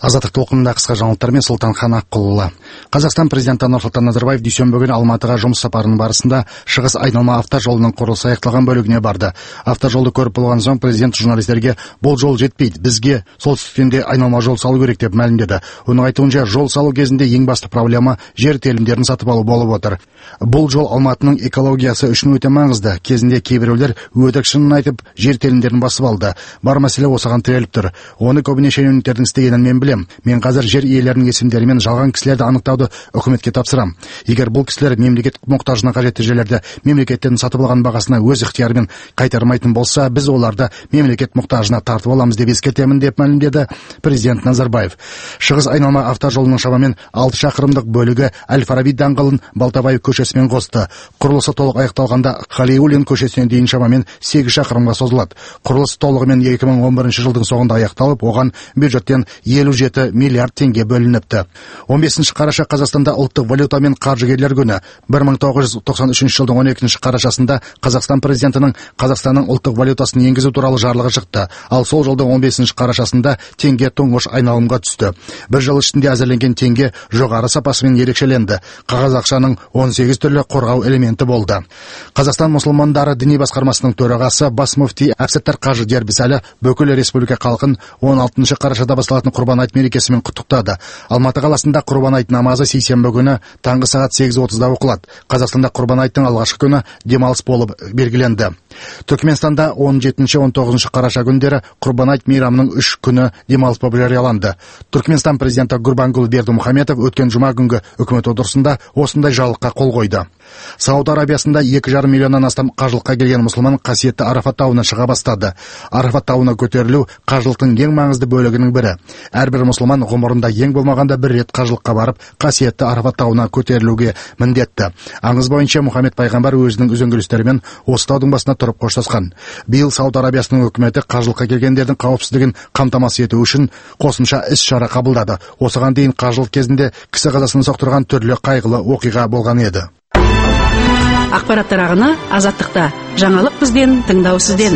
Азаттық толқынында қысқа жаңалықтармен Сұлтанхан Аққұлұлы. Қазақстан президенті Нұрсұлтан Назарбаев дүйсенбі күні Алматыға жұмыс сапарының барысында шығыс айналма автожолының құрылысы аяқталған бөлігіне барды. Автожолды көріп болған соң президент журналистерге бұл жол жетпейді, бізге солтүстіктен де айналма жол салу керек деп мәлімдеді. Оның айтуынша, жол салу кезінде ең басты проблема жер телімдерін сатып алу болып отыр. Бұл жол Алматының экологиясы үшін өте маңызды. Кезінде кейбіреулер өтірік шынын айтып, жер телімдерін басып алды. Бар мәселе осыған тіреліп тұр. Оны көбіне шенеуніктердің істегенін мен білем. Мен қазір жер иелерінің есімдері мен жалған кісілерді анықтауды үкіметке тапсырам. Егер бұл кісілер мемлекет мұқтажына қажетті жерлерді мемлекеттен сатып алған бағасына өз ықтиярымен қайтармайтын болса, біз оларды мемлекет мұқтажына тартып аламыз деп ескертемін деп мәлімдеді президент Назарбаев. Шығыс айналма автожолының шамамен 6 шақырымдық бөлігі Әл-Фараби даңғылын Балтабаев көшесімен қосты. Құрылысы толық аяқталғанда Халиуллин көшесіне дейін шамамен 8 шақырымға созылады. Құрылыс толығымен 2011 жылдың соңында аяқталып, оған бюджеттен 57 миллиард теңге бөлініпті. 15 қараша Қазақстанда ұлттық валюта мен қаржыгерлер күні. 1993 жылдың 12 қарашасында Қазақстан президентінің Қазақстанның ұлттық валютасын енгізу туралы жарлығы шықты. Ал сол жылдың 15 қарашасында теңге тұңғыш айналымға түсті. Бір жыл ішінде әзірленген теңге жоғары сапасымен ерекшеленді. Қағаз ақшаның 18 түрлі қорғау элементі болды. Қазақстан мұсылмандары діни басқармасының төрағасы бас муфти Әбсаттар Қажы Дербісәлі бүкіл республика халқын 16 қарашада басталатын Құрбан айт мерекесімен құттықтады. Алматы қаласында Құрбан айт намазы сейсенбі күні таңғы сағат 8:30-да оқылады. Қазақстанда Құрбан айттың алғашқы күні демалыс болып белгіленді. Түркменстанда 17-19 қараша күндері Құрбан айт мейрамының 3 күні демалыс болып жарияланды. Түркменстан президенті Гурбангул Бердімұхамедов өткен жұма күнгі үкімет отырысында осындай жарлыққа қол қойды. Сауд Арабиясында 2,5 миллионнан астам қажылыққа келген мұсылман қасиетті Арафат тауына шыға бастады. Арафат тауына көтерілу қажылықтың ең маңызды бөлігінің бірі. Әрбір мұсылман ғұмырында ең болмағанда бір рет қажылыққа барып, қасиетті Арафат тауына көтерілуге міндетті. Аңыз бойынша Мұхаммед пайғамбар өзінің үзеңгілестерімен осы таудың басына тұрып қоштасқан. Биыл Сауд Арабиясының үкіметі қажылыққа келгендердің қауіпсіздігін қамтамасыз ету үшін қосымша іс-шара қабылдады. Осыған дейін қажылық кезінде кісі қазасын соқтырған түрлі қайғылы оқиға болған еді. Ақпараттар ағыны Азаттықта. Жаңалық бізден, тыңдау сізден.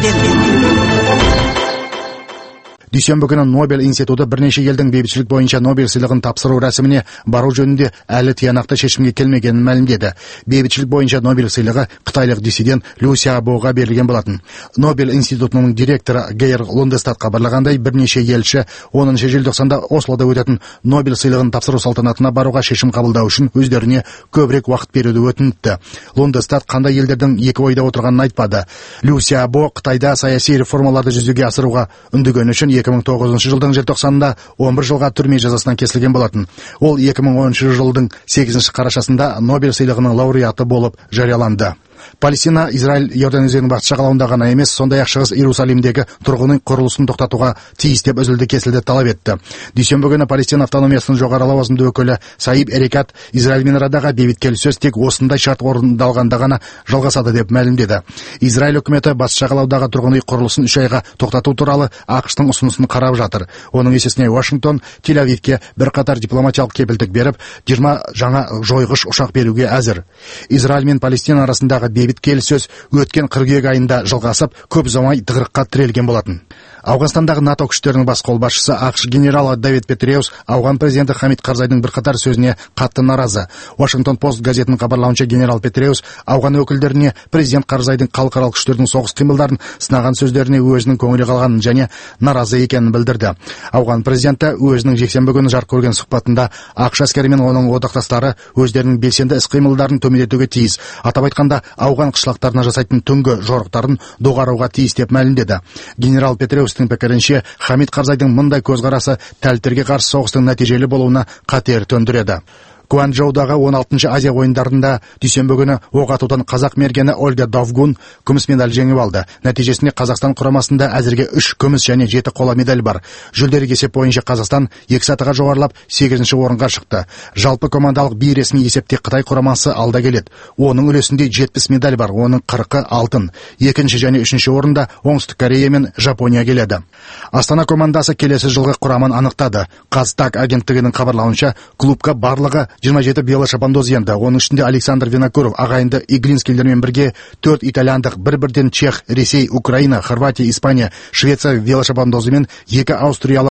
Дүйсенбі күні Нобель институты бірнеше елдің бейбітшілік бойынша Нобель сыйлығын тапсыру рәсіміне бару жөнінде әлі тиянақты шешімге келмегенін мәлімдеді. Бейбітшілік бойынша Нобель сыйлығы қытайлық диссидент Лю Сяобоға берілген болатын. Нобель институтының директоры Гейр Лундестад хабарлағандай, бірнеше елші 10 желтоқсанда Ослода өтетін Нобель сыйлығын тапсыру салтанатына баруға шешім қабылдау үшін өздеріне көбірек уақыт беруді өтініпті. Лундестад қандай елдердің екі ойда отырғанын айтпады. Лю Сяобо Қытайда саяси реформаларды жүзеге асыруға үндегені үшін 2009 жылдың желтоқсанында 11 жылға түрме жазасынан кесілген болатын. Ол 2010 жылдың 8 қарашасында Нобель сыйлығының лауреаты болып жарияланды. Палестина, Израиль, Иордан өзенінің батыс жағалауында ғана емес, сондай-ақ шығыс Иерусалимдегі тұрғын үй құрылысын тоқтатуға тиіс деп үзілді-кесілді талап етті. Дүйсенбі күні Палестина автономиясының жоғары лауазымды өкілі Саиб Эрикат Израильмен арадағы бейбіт келіссөз тек осындай шарт орындалғанда ғана жалғасады деп мәлімдеді. Израиль үкіметі батыс жағалаудағы тұрғын үй құрылысын 3 айға тоқтату туралы ақш-тың ұсынысын қарап жатыр. Оның есесіне Вашингтон Тель-Авивке бірқатар дипломатиялық кепілдік беріп, 20 жаңа жойғыш ұшақ беруге әзір. Израиль мен Палестина арасындағы бейбіт келіссөз өткен қыркүйек айында жалғасып, көп ұзамай тығырыққа тірелген болатын. Ауғанстандағы НАТО күштерінің бас қолбасшысы ақш генералы Давид Петреус ауған президенті Хамид Карзайдың бірқатар сөзіне қатты наразы. Washington Post газетінің хабарлауынша генерал Петреус ауған өкілдеріне президент Карзайдың халықаралық күштердің соғыс қимылдарын сынаған сөздеріне өзінің көңілі қалғанын және наразы екенін білдірді. Ауған президенті өзінің жексенбі күні жарық көрген сұхбатында ақш әскері мен оның одақтастары өздерінің белсенді іс-қимылдарын төмендетуге тиіс. Атап айтқанда, ауған қышлақтарына жасайтын түнгі жорықтарын доғаруға тиіс деп мәлімдеді. Генерал Петреустың пікірінше, Хамид Карзайдың мұндай көзқарасы тәлтірге қарсы соғыстың нәтижелі болуына қатер төндіреді. Гуанчжоудағы 16-шы Азия ойындарында дүйсенбі күні оқ атудан қазақ мергені Ольга Довгун күміс медаль жеңіп алды. Нәтижесінде Қазақстан құрамасында әзірге 3 күміс және 7 қола медаль бар. Жүлделік есеп бойынша Қазақстан 2 сатыға жоғарылап 8-ші орынға шықты. Жалпы командалық бейресми есепте Қытай құрамасы алда келеді. Оның үлесінде 70 медаль бар, оның 40-ы алтын. 2-ші және 3-ші орында Оңтүстік Корея мен Жапония келеді. Астана командасы келесі жылғы құрамын анықтады. Қазтаг агенттігінің хабарлауынша, клубқа барлығы 27 велошабандоз енді. Оның ішінде Александр Винокуров ағайынды Иглинскийлермен бірге 4 итальяндық, бір-бірден Чех, Ресей, Украина, Хорватия, Испания, Швеция велошабандозы мен 2 аустриялық